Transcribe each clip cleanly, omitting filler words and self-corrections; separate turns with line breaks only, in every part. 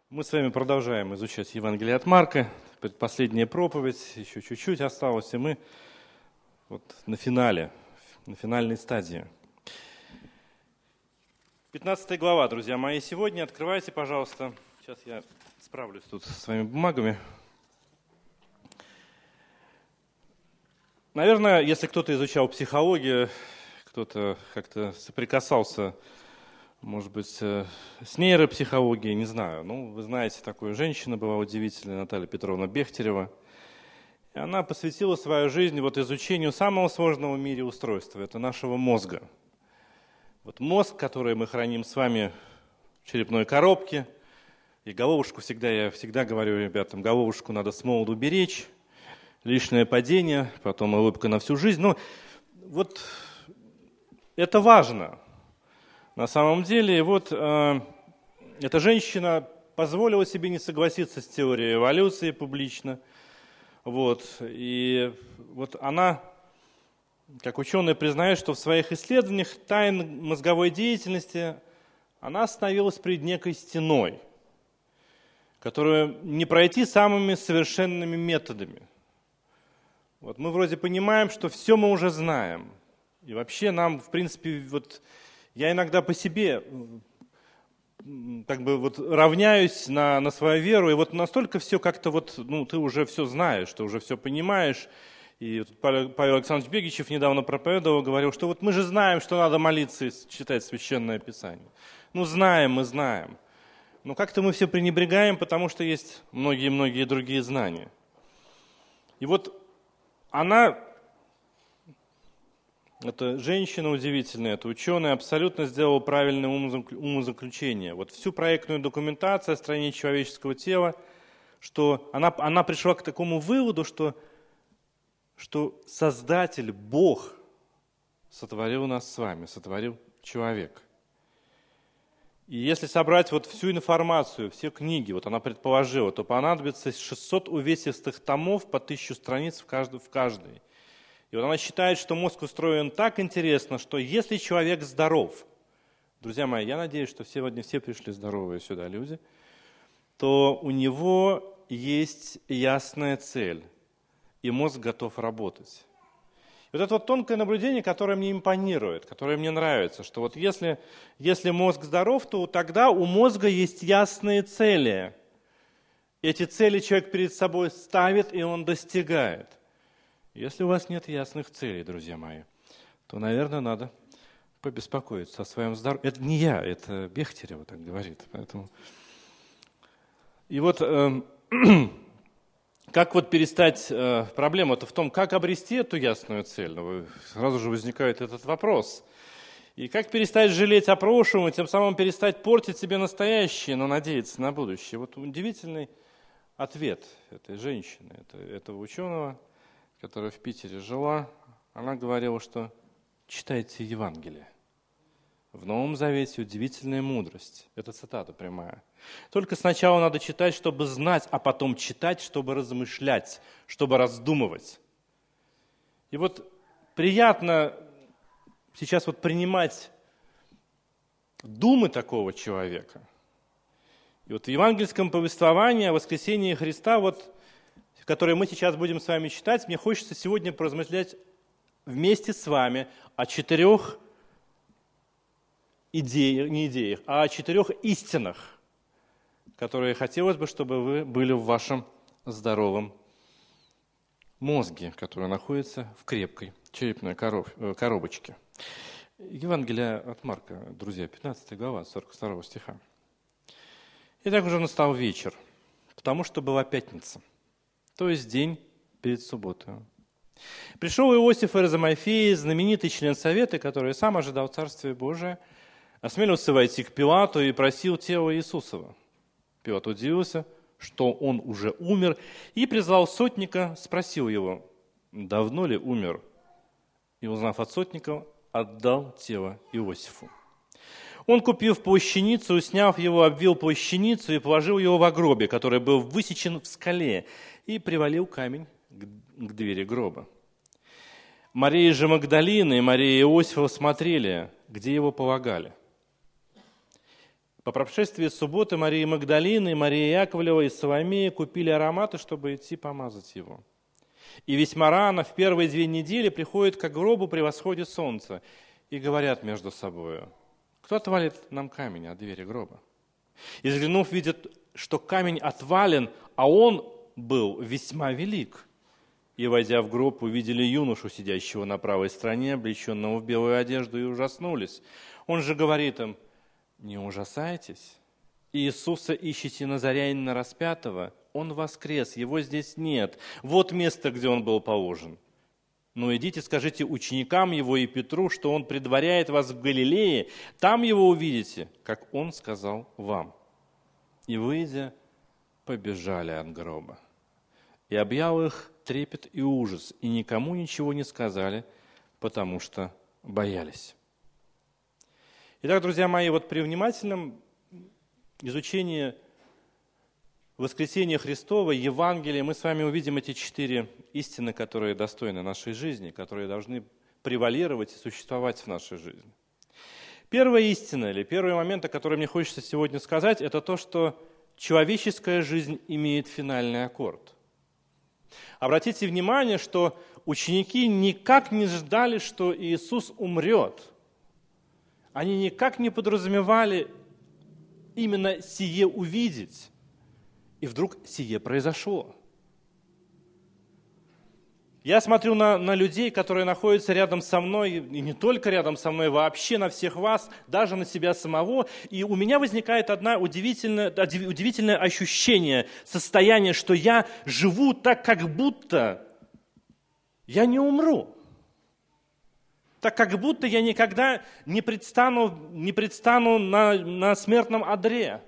Мы с вами продолжаем изучать Евангелие от Марка. Предпоследняя проповедь, еще чуть-чуть осталось, и мы вот на финальной стадии. 15 глава, друзья мои, сегодня. Открывайте, пожалуйста. Сейчас я справлюсь тут со своими бумагами. Наверное, если кто-то изучал психологию, кто-то как-то соприкасался, может быть, с нейропсихологией, не знаю. Ну, вы знаете, такую женщину была удивительная, Наталья Петровна Бехтерева. И она посвятила свою жизнь вот изучению самого сложного в мире устройства, это нашего мозга. Вот мозг, который мы храним с вами в черепной коробке, и головушку я всегда говорю ребятам, головушку надо с молоду беречь, лишнее падение, потом улыбка на всю жизнь. Ну, вот это важно. На самом деле, вот эта женщина позволила себе не согласиться с теорией эволюции публично. Вот, и вот она, как ученый, признает, что в своих исследованиях тайн мозговой деятельности она остановилась перед некой стеной, которую не пройти самыми совершенными методами. Вот мы вроде понимаем, что все мы уже знаем. И вообще нам, в принципе, вот я иногда по себе как бы вот равняюсь на свою веру, и вот настолько все как-то вот, ну, ты уже все знаешь, ты уже все понимаешь. И Павел Александрович Бегичев недавно проповедовал, говорил, что вот мы же знаем, что надо молиться и читать Священное Писание. Ну, знаем, мы знаем. Но как-то мы все пренебрегаем, потому что есть многие-многие другие знания. И вот она... Эта женщина удивительная, эта ученая абсолютно сделала правильное умозаключение. Вот всю проектную документацию о строении человеческого тела, что она пришла к такому выводу, что Создатель, Бог, сотворил нас с вами, сотворил человека. И если собрать вот всю информацию, все книги, вот она предположила, то понадобится 600 увесистых томов по 1000 страниц в каждой. И вот она считает, что мозг устроен так интересно, что если человек здоров, друзья мои, я надеюсь, что сегодня все пришли здоровые сюда люди, то у него есть ясная цель, и мозг готов работать. И вот это вот тонкое наблюдение, которое мне импонирует, которое мне нравится, что вот если мозг здоров, то тогда у мозга есть ясные цели. Эти цели человек перед собой ставит, и он достигает. Если у вас нет ясных целей, друзья мои, то, наверное, надо побеспокоиться о своем здоровье. Это не я, это Бехтерева так говорит. Поэтому... И вот как вот перестать... Проблема-то в том, как обрести эту ясную цель. Сразу же возникает этот вопрос. И как перестать жалеть о прошлом, и тем самым перестать портить себе настоящее, но надеяться на будущее. Вот удивительный ответ этой женщины, этого ученого, которая в Питере жила, она говорила, что читайте Евангелие. В Новом Завете удивительная мудрость. Это цитата прямая. Только сначала надо читать, чтобы знать, а потом читать, чтобы размышлять, чтобы раздумывать. И вот приятно сейчас вот принимать думы такого человека. И вот в евангельском повествовании о воскресении Христа, вот которые мы сейчас будем с вами читать, мне хочется сегодня поразмышлять вместе с вами о 4 идеях, не идеях, а о 4 истинах, которые хотелось бы, чтобы вы были в вашем здоровом мозге, который находится в крепкой черепной коробочке. Евангелие от Марка, друзья, 15 глава, 42 стиха. «Итак уже настал вечер, потому что была пятница, то есть день перед субботой. Пришел Иосиф из Аримафеи, знаменитый член совета, который сам ожидал Царствия Божия, осмелился войти к Пилату и просил тело Иисусова. Пилат удивился, что он уже умер, и призвал сотника, спросил его, давно ли умер, и, узнав от сотника, отдал тело Иосифу. Он, купив плащаницу, сняв его, обвил плащаницу и положил его в гробе, который был высечен в скале, и привалил камень к двери гроба. Мария же Магдалина и Мария Иосифова смотрели, где его полагали. По прошествии субботы Мария Магдалина и Мария Яковлева и Соломея купили ароматы, чтобы идти помазать его. И весьма рано, в первые 2 недели, приходят к гробу при восходе солнца и говорят между собой: кто отвалит нам камень от двери гроба? И взглянув, видят, что камень отвален, а он был весьма велик. И, войдя в гроб, увидели юношу, сидящего на правой стороне, облеченного в белую одежду, и ужаснулись. Он же говорит им: не ужасайтесь. Иисуса ищете Назарянина распятого, он воскрес, его здесь нет. Вот место, где он был положен. Но идите, скажите ученикам его и Петру, что он предваряет вас в Галилее, там его увидите, как он сказал вам. И, выйдя, побежали от гроба. И объял их трепет и ужас, и никому ничего не сказали, потому что боялись. Итак, друзья мои, вот при внимательном изучении воскресения Христова, Евангелия, мы с вами увидим эти 4 истины, которые достойны нашей жизни, которые должны превалировать и существовать в нашей жизни. Первая истина, или первый момент, о котором мне хочется сегодня сказать, это то, что человеческая жизнь имеет финальный аккорд. Обратите внимание, что ученики никак не ждали, что Иисус умрет. Они никак не подразумевали именно сие увидеть. И вдруг сие произошло. Я смотрю на людей, которые находятся рядом со мной, и не только рядом со мной, вообще на всех вас, даже на себя самого, и у меня возникает одно удивительное ощущение, состояние, что я живу так, как будто я не умру. Так как будто я никогда не предстану на смертном одре.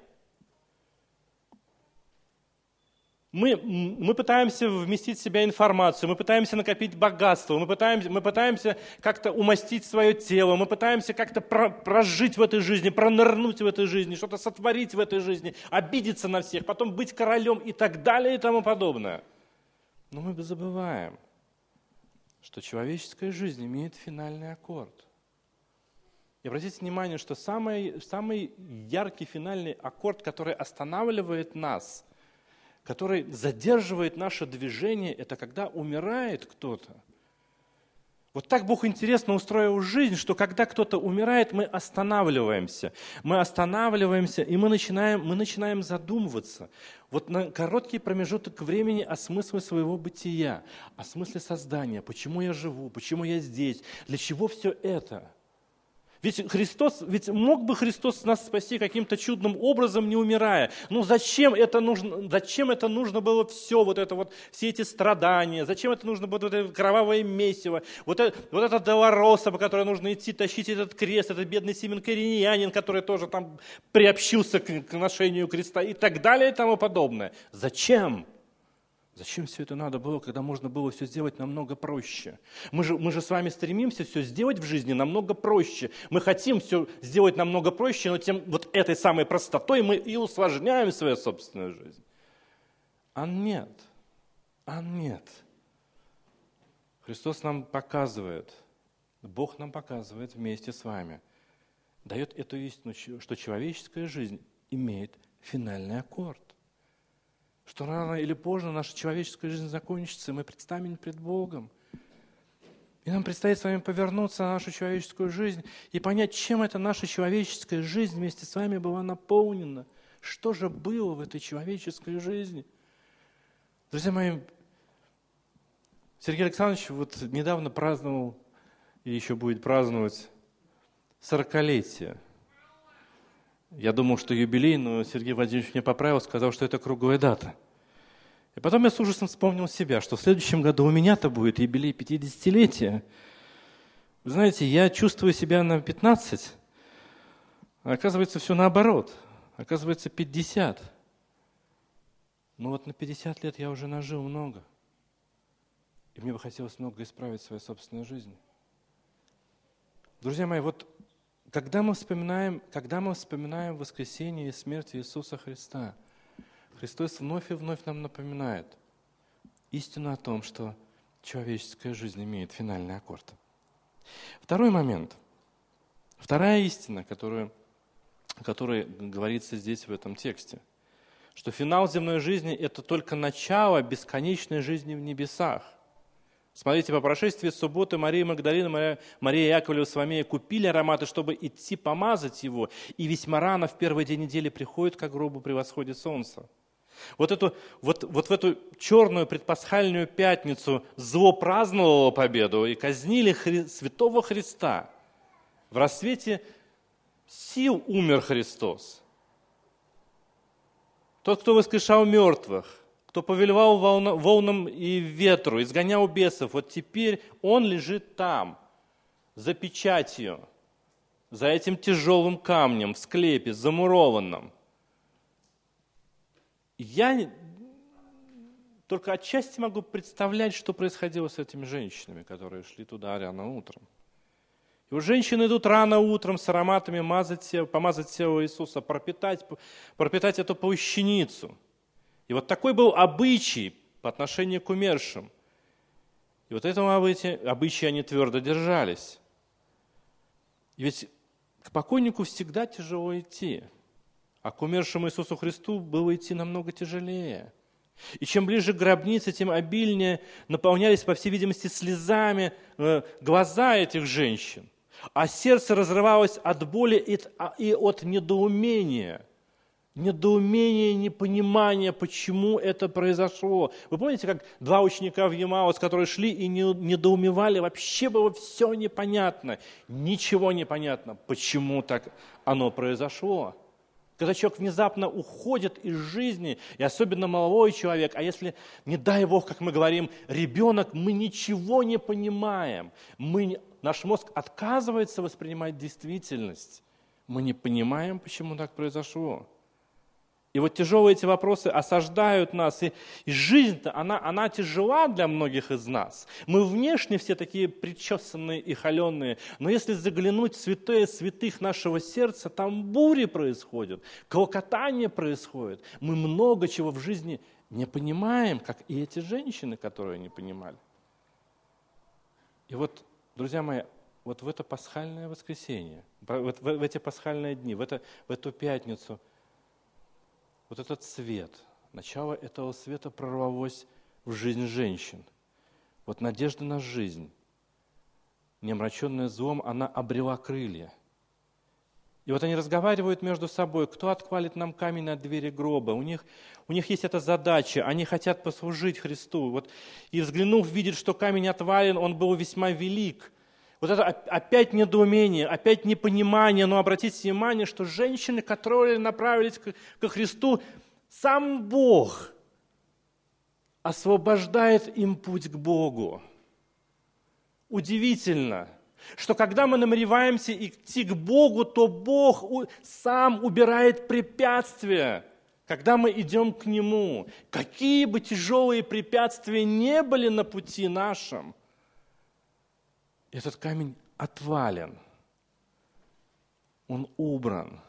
Мы пытаемся вместить в себя информацию, мы пытаемся накопить богатство, мы пытаемся как-то умастить свое тело, мы пытаемся как-то прожить в этой жизни, пронырнуть в этой жизни, что-то сотворить в этой жизни, обидеться на всех, потом быть королем и так далее и тому подобное. Но мы забываем, что человеческая жизнь имеет финальный аккорд. И обратите внимание, что самый яркий финальный аккорд, который останавливает нас, который задерживает наше движение, это когда умирает кто-то. Вот так Бог интересно устроил жизнь, что когда кто-то умирает, мы останавливаемся. И мы начинаем задумываться. Вот на короткий промежуток времени о смысле своего бытия, о смысле создания, почему я живу, почему я здесь, для чего все это. Ведь мог бы Христос нас спасти каким-то чудным образом, не умирая. Ну зачем это нужно было все эти страдания, зачем это нужно было это кровавое месиво, вот эта Долороса, по которой нужно идти, тащить этот крест, этот бедный Симон Кириньянин, который тоже там приобщился к ношению креста и так далее и тому подобное. Зачем? Зачем все это надо было, когда можно было все сделать намного проще? Мы же с вами стремимся все сделать в жизни намного проще. Мы хотим все сделать намного проще, но вот этой самой простотой мы и усложняем свою собственную жизнь. А нет. Христос нам показывает, Бог нам показывает вместе с вами, дает эту истину, что человеческая жизнь имеет финальный аккорд. Что рано или поздно наша человеческая жизнь закончится, и мы предстанем пред Богом. И нам предстоит с вами повернуться на нашу человеческую жизнь и понять, чем эта наша человеческая жизнь вместе с вами была наполнена. Что же было в этой человеческой жизни? Друзья мои, Сергей Александрович вот недавно праздновал, и еще будет праздновать, 40-летие. Я думал, что юбилей, но Сергей Владимирович меня поправил, сказал, что это круглая дата. И потом я с ужасом вспомнил себя, что в следующем году у меня-то будет юбилей 50-летия. Вы знаете, я чувствую себя на 15, а оказывается все наоборот. Оказывается 50. Но вот на 50 лет я уже нажил много. И мне бы хотелось много исправить в своей собственной жизни. Друзья мои, вот когда мы вспоминаем воскресение и смерть Иисуса Христа, Христос вновь и вновь нам напоминает истину о том, что человеческая жизнь имеет финальный аккорд. Второй момент. Вторая истина, которую о которой говорится здесь в этом тексте. Что финал земной жизни – это только начало бесконечной жизни в небесах. Смотрите, по прошествии субботы Мария Магдалина, Мария Яковлева с Вамея купили ароматы, чтобы идти помазать его, и весьма рано в первый день недели приходят к гробу при восходе солнца. Вот в эту черную предпасхальную пятницу зло праздновало победу и казнили святого Христа. В рассвете сил умер Христос. Тот, кто воскрешал мертвых, кто повелевал волнам и ветру, изгонял бесов, вот теперь он лежит там, за печатью, за этим тяжелым камнем, в склепе, замурованном. Я только отчасти могу представлять, что происходило с этими женщинами, которые шли туда рано утром. И вот женщины идут рано утром с ароматами помазать тело Иисуса, пропитать эту плащаницу. И вот такой был обычай по отношению к умершим. И вот этого обычая они твердо держались. И ведь к покойнику всегда тяжело идти, а к умершему Иисусу Христу было идти намного тяжелее. И чем ближе к гробнице, тем обильнее наполнялись, по всей видимости, слезами глаза этих женщин. А сердце разрывалось от боли и от недоумения. Недоумение, непонимание, почему это произошло. Вы помните, как два ученика в Емаус, которые шли и недоумевали, вообще было все непонятно, ничего не понятно, почему так оно произошло. Когда человек внезапно уходит из жизни, и особенно молодой человек, а если, не дай Бог, как мы говорим, ребенок, мы ничего не понимаем. Наш мозг отказывается воспринимать действительность. Мы не понимаем, почему так произошло. И вот тяжелые эти вопросы осаждают нас. И жизнь-то, она тяжела для многих из нас. Мы внешне все такие причесанные и холеные. Но если заглянуть в святое святых нашего сердца, там бури происходят, клокотание происходит. Мы много чего в жизни не понимаем, как и эти женщины, которые не понимали. И вот, друзья мои, вот в это пасхальное воскресенье, в эти пасхальные дни, в эту пятницу, вот этот свет, начало этого света прорвалось в жизнь женщин. Вот надежда на жизнь, не омраченная злом, она обрела крылья. И вот они разговаривают между собой, кто отвалит нам камень от двери гроба. У них есть эта задача, они хотят послужить Христу. Вот, и взглянув, видят, что камень отвален, он был весьма велик. Вот это опять недоумение, опять непонимание, но обратите внимание, что женщины, которые направились ко Христу, сам Бог освобождает им путь к Богу. Удивительно, что когда мы намереваемся идти к Богу, то Бог сам убирает препятствия, когда мы идем к Нему. Какие бы тяжелые препятствия не были на пути нашем, этот камень отвален, он убран.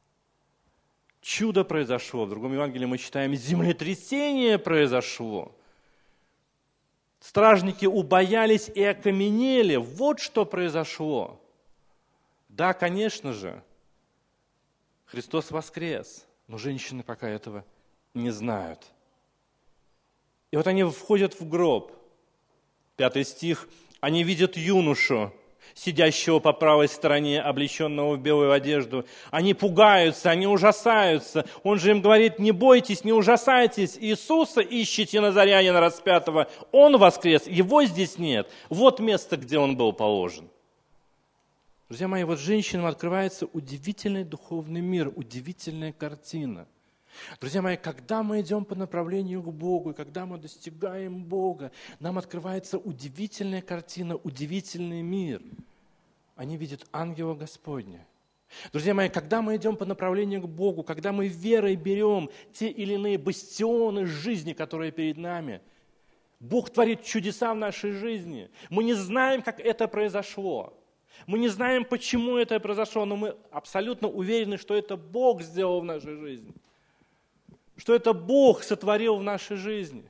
Чудо произошло. В другом Евангелии мы читаем, землетрясение произошло. Стражники убоялись и окаменели. Вот что произошло. Да, конечно же, Христос воскрес, но женщины пока этого не знают. И вот они входят в гроб. 5 стих. Они видят юношу, сидящего по правой стороне, облеченного в белую одежду. Они пугаются, они ужасаются. Он же им говорит, не бойтесь, не ужасайтесь. Иисуса ищите, Назарянина распятого. Он воскрес, его здесь нет. Вот место, где он был положен. Друзья мои, вот женщинам открывается удивительный духовный мир, удивительная картина. Друзья мои, когда мы идем по направлению к Богу, и когда мы достигаем Бога, нам открывается удивительная картина, удивительный мир. Они видят ангела Господня. Друзья мои, когда мы идем по направлению к Богу, когда мы верой берем те или иные бастионы жизни, которые перед нами, Бог творит чудеса в нашей жизни. Мы не знаем, как это произошло. Мы не знаем, почему это произошло, но мы абсолютно уверены, что это Бог сделал в нашей жизни. Что это Бог сотворил в нашей жизни.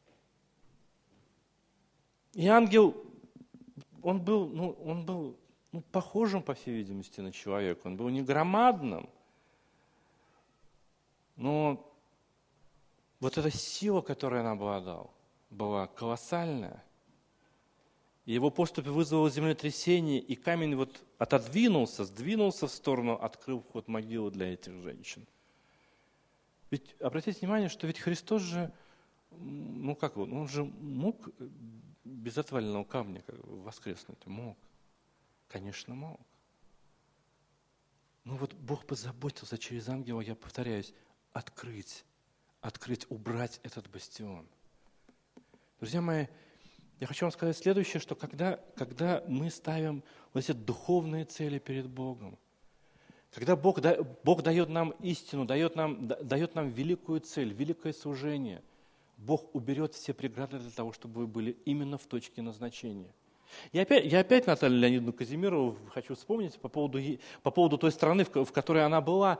И ангел, он был похожим, по всей видимости, на человека. Он был не громадным, но вот эта сила, которой он обладал, была колоссальная. И его поступь вызвала землетрясение, и камень вот сдвинулся в сторону, открыв вход могилы для этих женщин. Ведь обратите внимание, что ведь Христос же, он же мог без отваленного камня воскреснуть? Мог. Конечно, мог. Но вот Бог позаботился через ангела, я повторяюсь, открыть, убрать этот бастион. Друзья мои, я хочу вам сказать следующее, что когда мы ставим вот эти духовные цели перед Богом, когда Бог дает нам истину, дает нам великую цель, великое служение, Бог уберет все преграды для того, чтобы вы были именно в точке назначения. Я опять Наталью Леонидовну Казимирову хочу вспомнить по поводу той страны, в которой она была.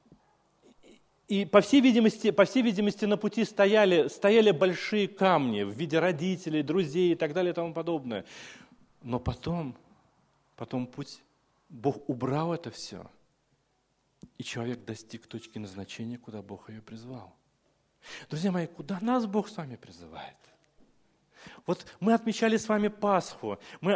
И по всей видимости, на пути стояли большие камни в виде родителей, друзей и так далее и тому подобное. Но потом путь, Бог убрал это все, и человек достиг точки назначения, куда Бог ее призвал. Друзья мои, куда нас Бог с вами призывает? Вот мы отмечали с вами Пасху, мы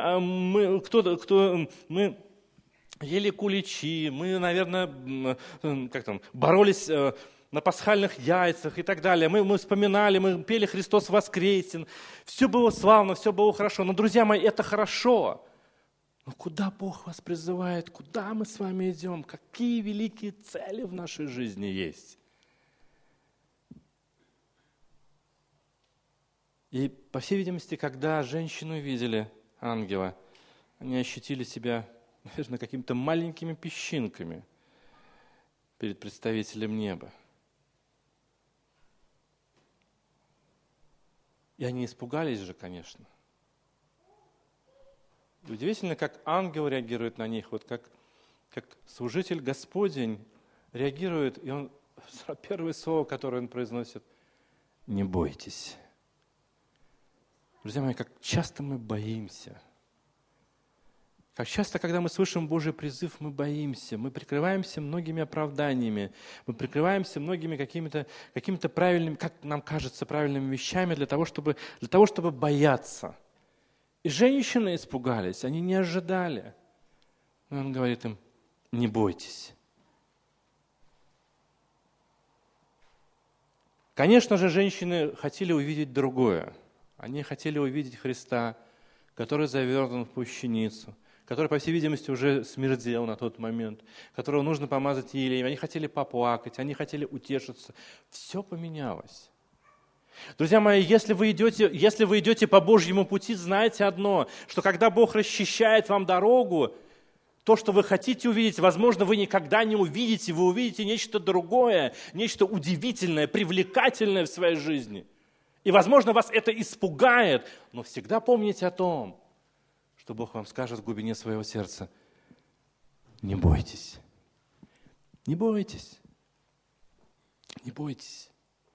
ели куличи, мы, наверное, боролись на пасхальных яйцах и так далее. Мы вспоминали, мы пели «Христос воскресен». Все было славно, все было хорошо. Но, друзья мои, это хорошо. Но куда Бог вас призывает? Куда мы с вами идем? Какие великие цели в нашей жизни есть? И, по всей видимости, когда женщины увидели ангела, они ощутили себя, наверное, какими-то маленькими песчинками перед представителем неба. И они испугались же, конечно. И удивительно, как ангел реагирует на них, вот как служитель Господень реагирует, и он, первое слово, которое он произносит, «Не бойтесь». Друзья мои, как часто мы боимся. Как часто, когда мы слышим Божий призыв, мы боимся, мы прикрываемся многими оправданиями, мы прикрываемся многими какими-то правильными, как нам кажется, правильными вещами для того, чтобы бояться. И женщины испугались, они не ожидали. И он говорит им, не бойтесь. Конечно же, женщины хотели увидеть другое. Они хотели увидеть Христа, который завернут в плащаницу, который, по всей видимости, уже смердел на тот момент, которого нужно помазать елеем. Они хотели поплакать, они хотели утешиться. Все поменялось. Друзья мои, если вы идете по Божьему пути, знайте одно, что когда Бог расчищает вам дорогу, то, что вы хотите увидеть, возможно, вы никогда не увидите, вы увидите нечто другое, нечто удивительное, привлекательное в своей жизни. И, возможно, вас это испугает, но всегда помните о том, что Бог вам скажет в глубине своего сердца, не бойтесь, не бойтесь, не бойтесь.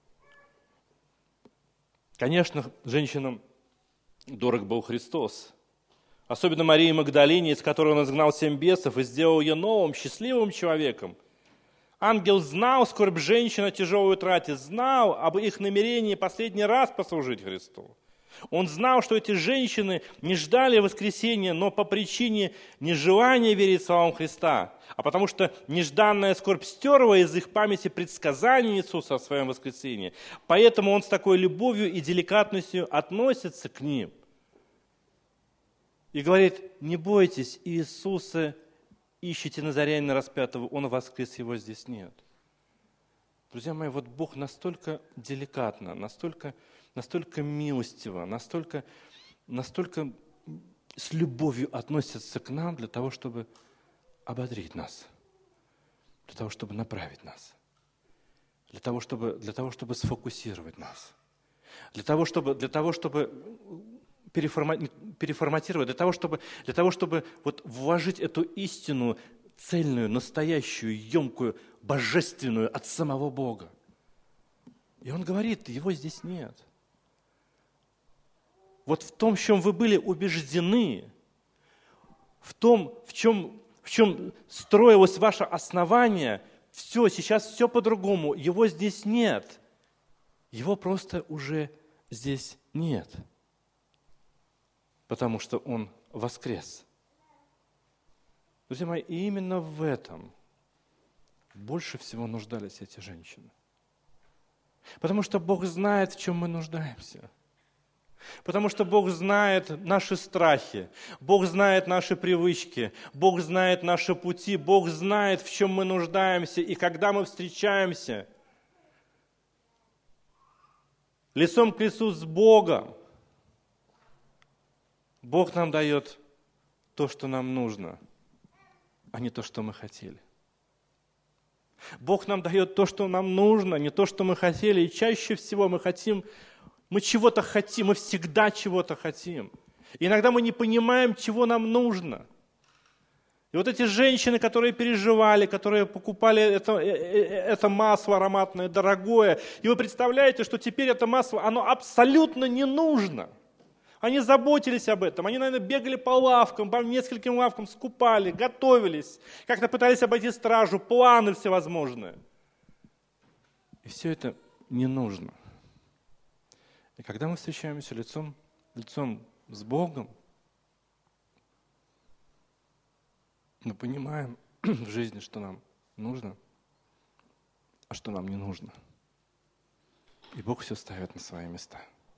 Конечно, женщинам дорог был Христос, особенно Марии Магдалине, из которой он изгнал 7 бесов и сделал ее новым, счастливым человеком. Ангел знал скорбь женщин о тяжелой утрате, знал об их намерении последний раз послужить Христу. Он знал, что эти женщины не ждали воскресения, но по причине нежелания верить словам Христа, а потому что нежданная скорбь стерла из их памяти предсказания Иисуса о своем воскресении. Поэтому он с такой любовью и деликатностью относится к ним. И говорит, не бойтесь, Иисуса ищите Назарянина распятого, он воскрес, его здесь нет. Друзья мои, вот Бог настолько деликатно, настолько милостиво, настолько с любовью относится к нам для того, чтобы ободрить нас, для того, чтобы направить нас, для того, чтобы сфокусировать нас, для того, чтобы переформатировать, для того, чтобы вот вложить эту истину цельную, настоящую, емкую, божественную от самого Бога. И он говорит, его здесь нет. Вот в том, в чем вы были убеждены, в том, в чем строилось ваше основание, все, сейчас все по-другому, его здесь нет. Его просто уже здесь нет, потому что он воскрес. Друзья мои, и именно в этом больше всего нуждались эти женщины. Потому что Бог знает, в чем мы нуждаемся. Потому что Бог знает наши страхи, Бог знает наши привычки, Бог знает наши пути, Бог знает, в чем мы нуждаемся. И когда мы встречаемся лицом к лицу с Богом, Бог нам дает то, что нам нужно, а не то, что мы хотели. Бог нам дает то, что нам нужно, не то, что мы хотели. И чаще всего мы чего-то хотим, мы всегда чего-то хотим. И иногда мы не понимаем, чего нам нужно. И вот эти женщины, которые переживали, которые покупали это масло ароматное, дорогое, и вы представляете, что теперь это масло, оно абсолютно не нужно. Они заботились об этом, они, наверное, бегали по лавкам, по нескольким лавкам, скупали, готовились, как-то пытались обойти стражу, планы всевозможные. И все это не нужно. И когда мы встречаемся лицом с Богом, мы понимаем в жизни, что нам нужно, а что нам не нужно. И Бог все ставит на свои места.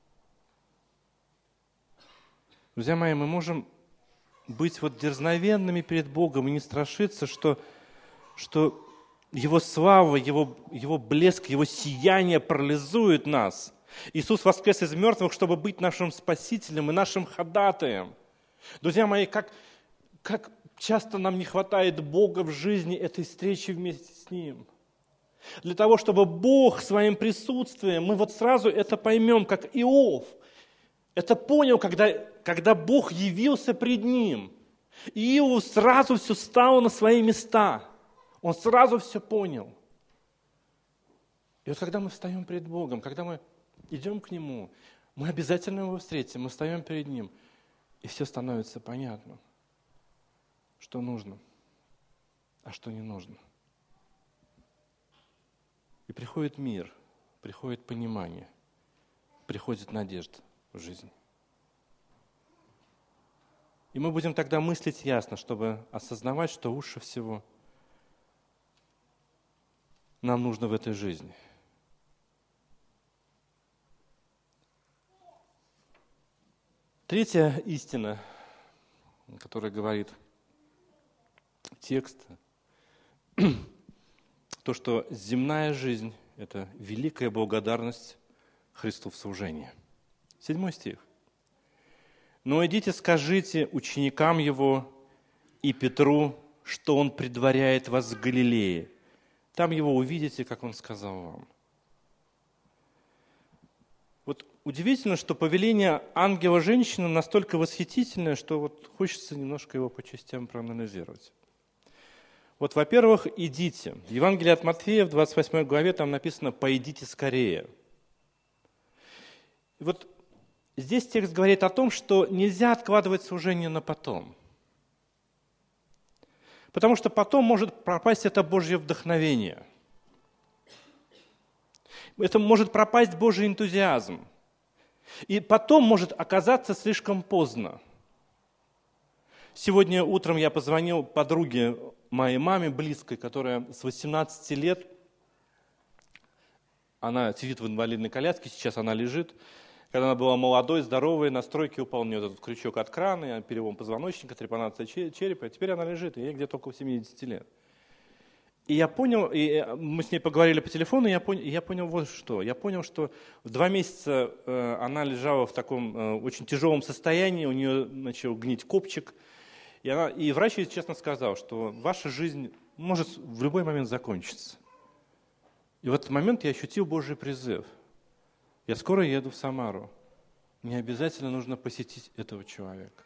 Друзья мои, мы можем быть дерзновенными перед Богом и не страшиться, что Его слава, Его блеск, Его сияние парализует нас. Иисус воскрес из мертвых, чтобы быть нашим Спасителем и нашим ходатаем. Друзья мои, как часто нам не хватает Бога в жизни этой встречи вместе с Ним. Для того, чтобы Бог своим присутствием, мы сразу это поймем, как Иов. Это понял, когда Бог явился пред ним. И Иов сразу все стало на свои места. Он сразу все понял. И когда мы встаем перед Богом, когда мы идем к Нему, мы обязательно Его встретим, мы встаем перед Ним, и все становится понятно, что нужно, а что не нужно. И приходит мир, приходит понимание, приходит надежда в жизнь. И мы будем тогда мыслить ясно, чтобы осознавать, что лучше всего нам нужно в этой жизни. Третья истина, которая говорит текст, то, что земная жизнь – это великая благодарность Христу в служении. 7 стих. «Но идите, скажите ученикам Его и Петру, что Он предваряет вас в Галилее. Там Его увидите, как Он сказал вам». Удивительно, что повеление ангела женщины настолько восхитительное, что хочется немножко его по частям проанализировать. Во-первых, идите. В Евангелии от Матфея в 28 главе там написано «пойдите скорее». И здесь текст говорит о том, что нельзя откладывать служение на потом. Потому что потом может пропасть это Божье вдохновение. Это может пропасть Божий энтузиазм. И потом может оказаться слишком поздно. Сегодня утром я позвонил подруге моей маме близкой, которая с 18 лет, она сидит в инвалидной коляске, сейчас она лежит. Когда она была молодой, здоровой, на стройке упал у нее этот крючок от крана, перелом позвоночника, трепанация черепа, а теперь она лежит, и ей где-то около 70 лет. И я понял, и мы с ней поговорили по телефону, и я понял вот что. Я понял, что в 2 месяца она лежала в таком очень тяжелом состоянии, у нее начал гнить копчик. И врач ей честно сказал, что ваша жизнь может в любой момент закончиться. И в этот момент я ощутил Божий призыв. Я скоро еду в Самару. Мне обязательно нужно посетить этого человека.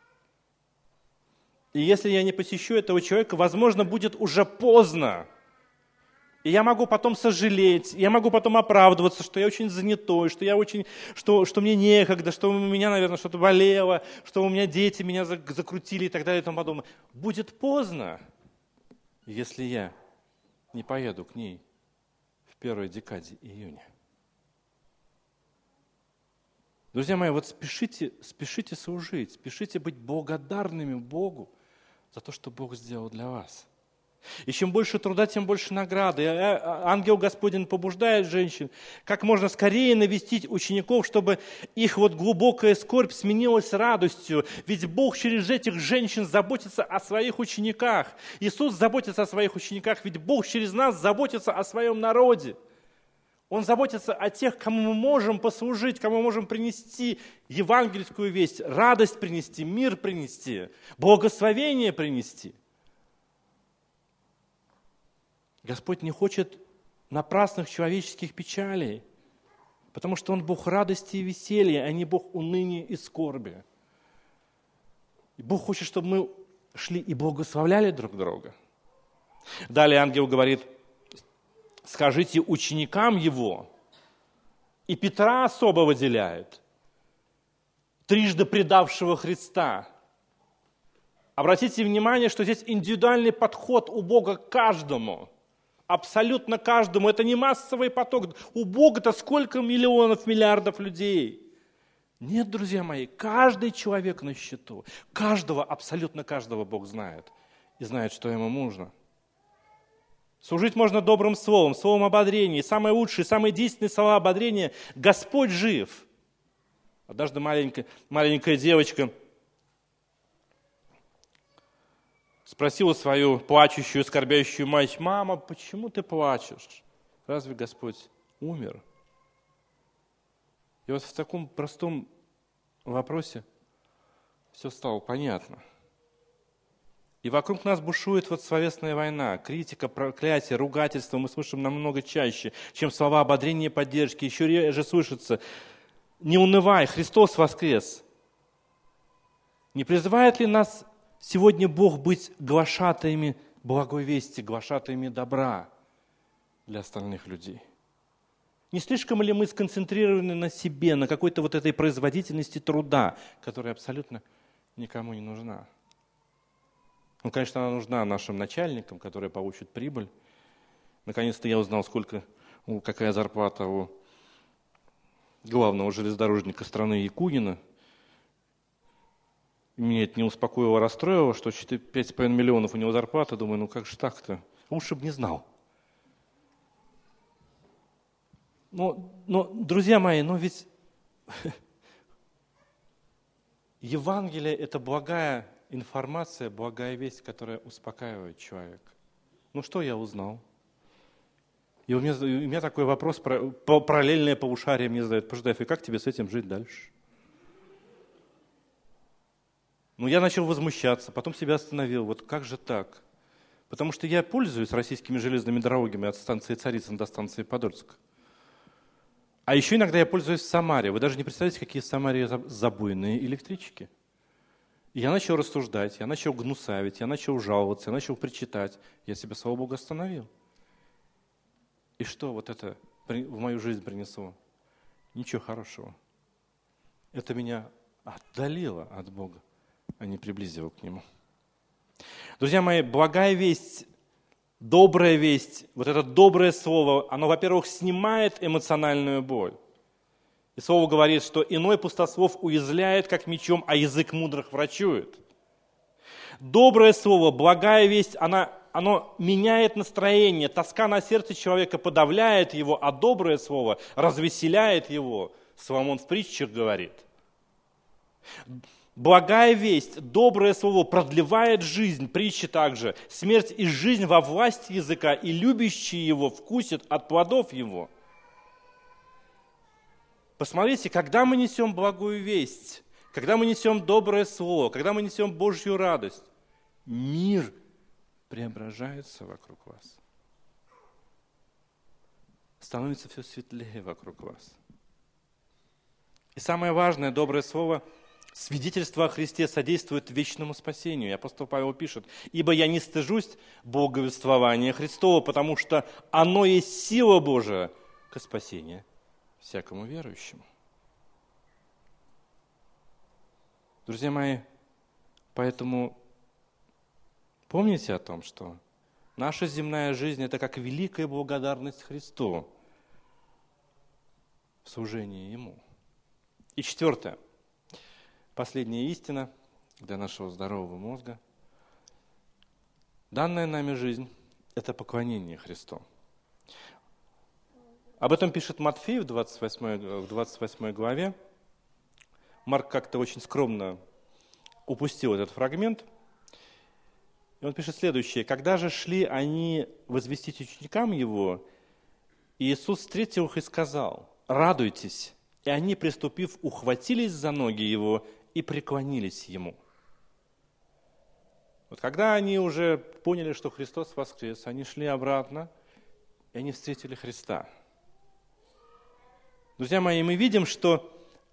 И если я не посещу этого человека, возможно, будет уже поздно. И я могу потом сожалеть, я могу потом оправдываться, что я очень занятой, что мне некогда, что у меня, наверное, что-то болело, что у меня дети меня закрутили и так далее и тому подобное. Будет поздно, если я не поеду к ней в первой декаде июня. Друзья мои, вот спешите служить, спешите быть благодарными Богу за то, что Бог сделал для вас. И чем больше труда, тем больше награды. Ангел Господень побуждает женщин как можно скорее навестить учеников, чтобы их вот глубокая скорбь сменилась радостью. Ведь Бог через этих женщин заботится о своих учениках. Иисус заботится о своих учениках, ведь Бог через нас заботится о своем народе. Он заботится о тех, кому мы можем послужить, кому мы можем принести евангельскую весть, радость принести, мир принести, благословение принести. Господь не хочет напрасных человеческих печалей, потому что Он Бог радости и веселья, а не Бог уныния и скорби. И Бог хочет, чтобы мы шли и благословляли друг друга. Далее ангел говорит: скажите ученикам Его, и Петра особо выделяет, трижды предавшего Христа. Обратите внимание, что здесь индивидуальный подход у Бога к каждому. Абсолютно каждому. Это не массовый поток. У Бога-то сколько миллионов, миллиардов людей. Нет, друзья мои, каждый человек на счету. Каждого, абсолютно каждого Бог знает. И знает, что ему нужно. Служить можно добрым словом, словом ободрения. И самые лучшие, самые действенные слова ободрения: Господь жив. Однажды маленькая девочка спросила свою плачущую, скорбящую мать: мама, почему ты плачешь? Разве Господь умер? И вот в таком простом вопросе все стало понятно. И вокруг нас бушует вот словесная война, критика, проклятие, ругательство мы слышим намного чаще, чем слова ободрения и поддержки. Еще реже слышится: не унывай, Христос воскрес. Не призывает ли нас сегодня Бог быть глашатаями благой вести, глашатаями добра для остальных людей? Не слишком ли мы сконцентрированы на себе, на какой-то вот этой производительности труда, которая абсолютно никому не нужна? Ну, конечно, она нужна нашим начальникам, которые получат прибыль. Наконец-то я узнал, какая зарплата у главного железнодорожника страны Якунина. Меня это не успокоило, расстроило, что 5,5 миллионов у него зарплата. Думаю, ну как же так-то? Лучше бы не знал. Но, друзья мои, ведь Евангелие – это благая информация, благая весть, которая успокаивает человека. Ну что я узнал? И у меня такой вопрос, параллельное полушарие мне задает: Пожидаев, и как тебе с этим жить дальше? Я начал возмущаться, потом себя остановил. Вот как же так? Потому что я пользуюсь российскими железными дорогами от станции Царицын до станции Подольск. А еще иногда я пользуюсь в Самаре. Вы даже не представляете, какие в Самаре забойные электрички. И я начал рассуждать, я начал гнусавить, я начал жаловаться, я начал причитать. Я себя, слава Богу, остановил. И что вот это в мою жизнь принесло? Ничего хорошего. Это меня отдалило от Бога, а не приблизило к Нему. Друзья мои, благая весть, добрая весть, вот это доброе слово, оно, во-первых, снимает эмоциональную боль. И слово говорит, что иной пустослов уязвляет, как мечом, а язык мудрых врачует. Доброе слово, благая весть, оно меняет настроение. Тоска на сердце человека подавляет его, а доброе слово развеселяет его. Соломон в притчах говорит. Благая весть, доброе слово продлевает жизнь, притчи также. Смерть и жизнь во власти языка, и любящие его вкусят от плодов его. Посмотрите, когда мы несем благую весть, когда мы несем доброе слово, когда мы несем Божью радость, мир преображается вокруг вас. Становится все светлее вокруг вас. И самое важное, доброе слово Свидетельство о Христе содействует вечному спасению. И апостол Павел пишет: «Ибо я не стыжусь благовествования Христова, потому что оно есть сила Божия ко спасению всякому верующему». Друзья мои, поэтому помните о том, что наша земная жизнь – это как великая благодарность Христу в служении Ему. И четвертое. Последняя истина для нашего здорового мозга. Данная нами жизнь – это поклонение Христу. Об этом пишет Матфей в 28 главе. Марк как-то очень скромно упустил этот фрагмент. И он пишет следующее. «Когда же шли они возвестить ученикам Его, Иисус встретил их и сказал: радуйтесь. И они, приступив, ухватились за ноги Его и преклонились Ему». Вот когда они уже поняли, что Христос воскрес, они шли обратно, и они встретили Христа. Друзья мои, мы видим, что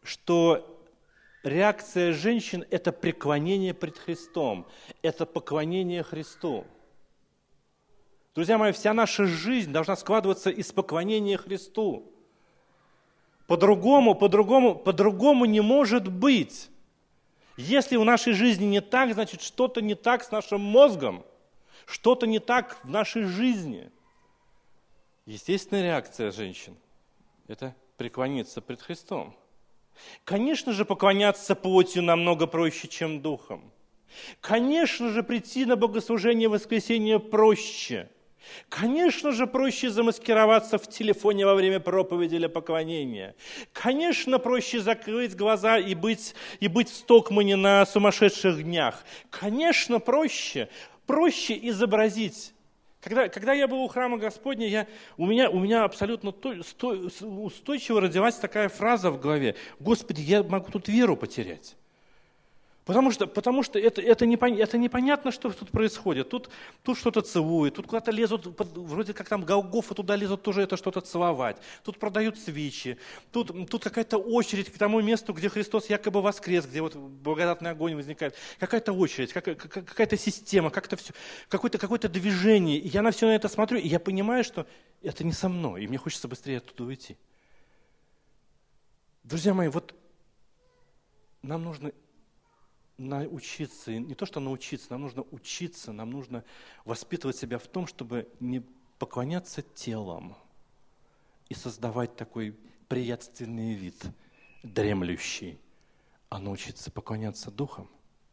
реакция женщин – это преклонение пред Христом, это поклонение Христу. Друзья мои, вся наша жизнь должна складываться из поклонения Христу. По-другому не может быть. Если в нашей жизни не так, значит, что-то не так с нашим мозгом, что-то не так в нашей жизни. Естественная реакция женщин – это преклониться пред Христом. Конечно же, поклоняться плотью намного проще, чем духом. Конечно же, прийти на богослужение в воскресенье проще. Конечно же, проще замаскироваться в телефоне во время проповеди или поклонения. Конечно, проще закрыть глаза и быть в Стокмане на сумасшедших днях. Конечно, проще изобразить. Когда я был у храма Господня, у меня абсолютно устойчиво родилась такая фраза в голове: «Господи, я могу тут веру потерять». Потому что это непонятно, что тут происходит. Тут что-то целуют, тут куда-то лезут, вроде как там Голгофа, туда лезут тоже это что-то целовать. Тут продают свечи, тут какая-то очередь к тому месту, где Христос якобы воскрес, где вот благодатный огонь возникает. Какая-то очередь, какая-то система, как-то все, какое-то движение. И я на все на это смотрю, и я понимаю, что это не со мной, и мне хочется быстрее оттуда уйти. Друзья мои, вот нам нужно научиться, не то что научиться, нам нужно учиться, нам нужно воспитывать себя в том, чтобы не поклоняться телом и создавать такой приятственный вид, дремлющий, а научиться поклоняться духом.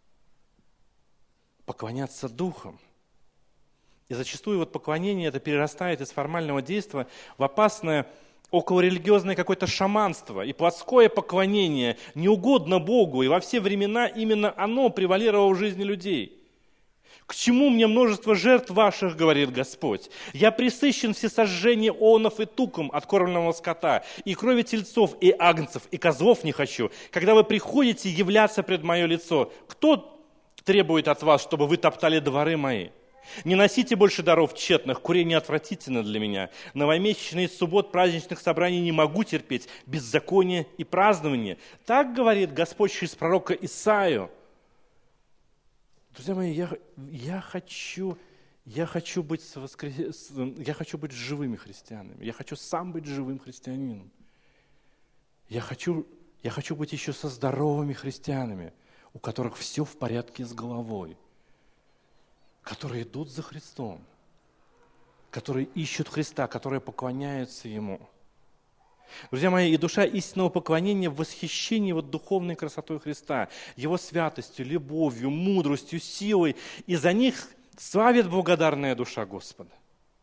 Поклоняться духом. И зачастую вот поклонение это перерастает из формального действия в опасное околорелигиозное какое-то шаманство и плотское поклонение не угодно Богу, и во все времена именно оно превалировало в жизни людей. «К чему мне множество жертв ваших, говорит Господь? Я пресыщен всесожжение онов и туком откормленного скота, и крови тельцов, и агнцев, и козлов не хочу. Когда вы приходите являться пред мое лицо, кто требует от вас, чтобы вы топтали дворы мои? Не носите больше даров тщетных, курение отвратительно для меня. Новомесячные суббот праздничных собраний не могу терпеть, беззаконие и празднование». Так говорит Господь через пророка Исаию. Друзья мои, я хочу быть живыми христианами. Я хочу сам быть живым христианином. Я хочу быть еще со здоровыми христианами, у которых все в порядке с головой, которые идут за Христом, которые ищут Христа, которые поклоняются Ему. Друзья мои, и душа истинного поклонения в восхищении вот духовной красотой Христа, Его святостью, любовью, мудростью, силой, и за них славит благодарная душа Господа.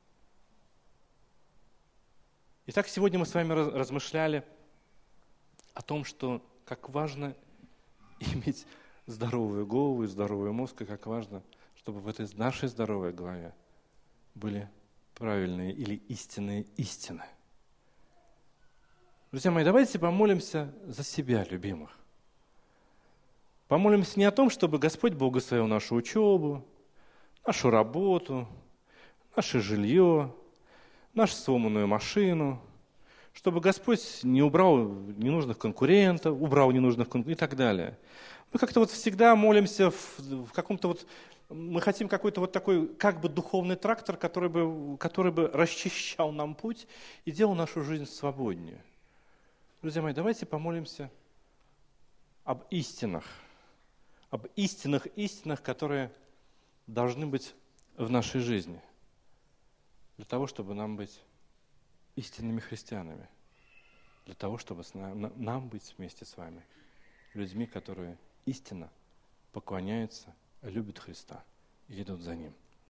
Итак, сегодня мы с вами размышляли о том, что как важно иметь здоровую голову и здоровый мозг, и как важно, чтобы в этой нашей здоровой голове были правильные или истинные истины. Друзья мои, давайте помолимся за себя, любимых. Помолимся не о том, чтобы Господь благословил нашу учебу, нашу работу, наше жилье, нашу сломанную машину, чтобы Господь не убрал ненужных конкурентов, убрал ненужных конкурентов и так далее. Мы как-то вот всегда молимся в каком-то вот, мы хотим какой-то вот такой как бы духовный трактор, который бы расчищал нам путь и делал нашу жизнь свободнее. Друзья мои, давайте помолимся об истинах, истинах, которые должны быть в нашей жизни, для того, чтобы нам быть истинными христианами, для того, чтобы нам быть вместе с вами людьми, которые истинно поклоняются, любят Христа и идут за Ним.